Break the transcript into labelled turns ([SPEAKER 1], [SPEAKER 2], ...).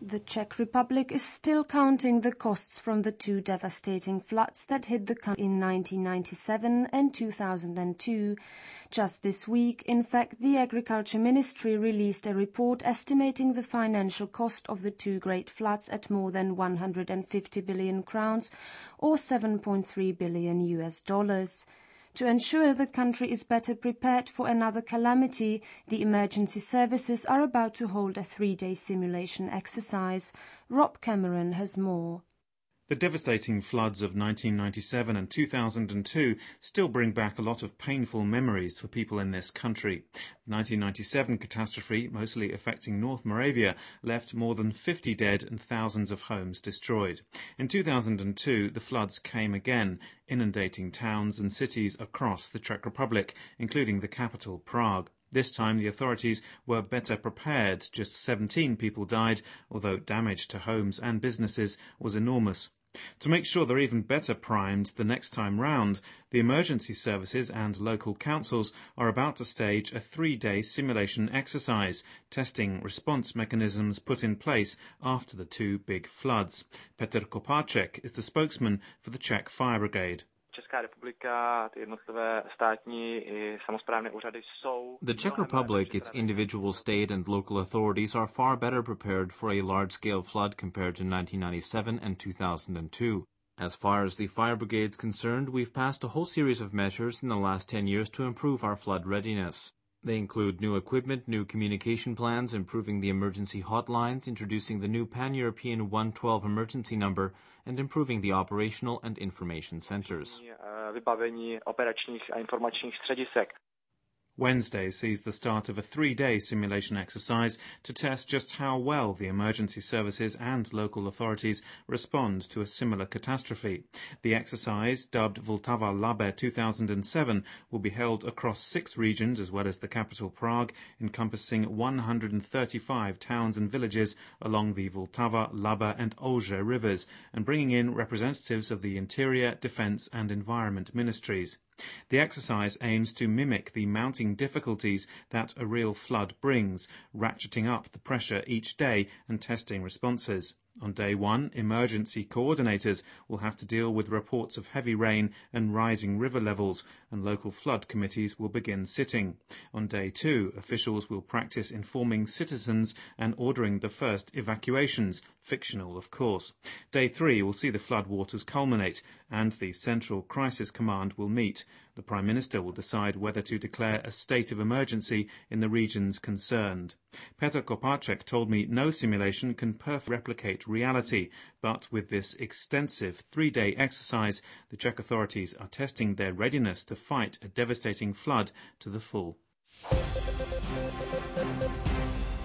[SPEAKER 1] The Czech Republic is still counting the costs from the two devastating floods that hit the country in 1997 and 2002. Just this week, in fact, the Agriculture Ministry released a report estimating the financial cost of the two great floods at more than 150 billion crowns or $7.3 billion US. To ensure the country is better prepared for another calamity, the emergency services are about to hold a 3-day simulation exercise. Rob Cameron has more.
[SPEAKER 2] The devastating floods of 1997 and 2002 still bring back a lot of painful memories for people in this country. The 1997 catastrophe, mostly affecting North Moravia, left more than 50 dead and thousands of homes destroyed. In 2002, the floods came again, inundating towns and cities across the Czech Republic, including the capital, Prague. This time the authorities were better prepared. Just 17 people died, although damage to homes and businesses was enormous. To make sure they're even better primed the next time round, the emergency services and local councils are about to stage a 3-day simulation exercise, testing response mechanisms put in place after the two big floods. Petr Kopáček is the spokesman for the Czech Fire Brigade.
[SPEAKER 3] The Czech Republic, its individual state and local authorities are far better prepared for a large-scale flood compared to 1997 and 2002. As far as the fire brigade is concerned, we've passed a whole series of measures in the last 10 years to improve our flood readiness. They include new equipment, new communication plans, improving the emergency hotlines, introducing the new pan-European 112 emergency number, and improving the operational and information centers.
[SPEAKER 2] Wednesday sees the start of a 3-day simulation exercise to test just how well the emergency services and local authorities respond to a similar catastrophe. The exercise, dubbed Vltava-Labe 2007, will be held across 6 regions as well as the capital Prague, encompassing 135 towns and villages along the Vltava, Labe and Olže rivers, and bringing in representatives of the Interior, Defence and Environment ministries. The exercise aims to mimic the mounting difficulties that a real flood brings, ratcheting up the pressure each day and testing responses. On day 1, emergency coordinators will have to deal with reports of heavy rain and rising river levels, and local flood committees will begin sitting. On day 2, officials will practice informing citizens and ordering the first evacuations, fictional of course. Day 3 will see the flood waters culminate, and the Central Crisis Command will meet. The Prime Minister will decide whether to declare a state of emergency in the regions concerned. Petr Kopáček told me no simulation can perfectly replicate reality, but with this extensive 3-day exercise, the Czech authorities are testing their readiness to fight a devastating flood to the full.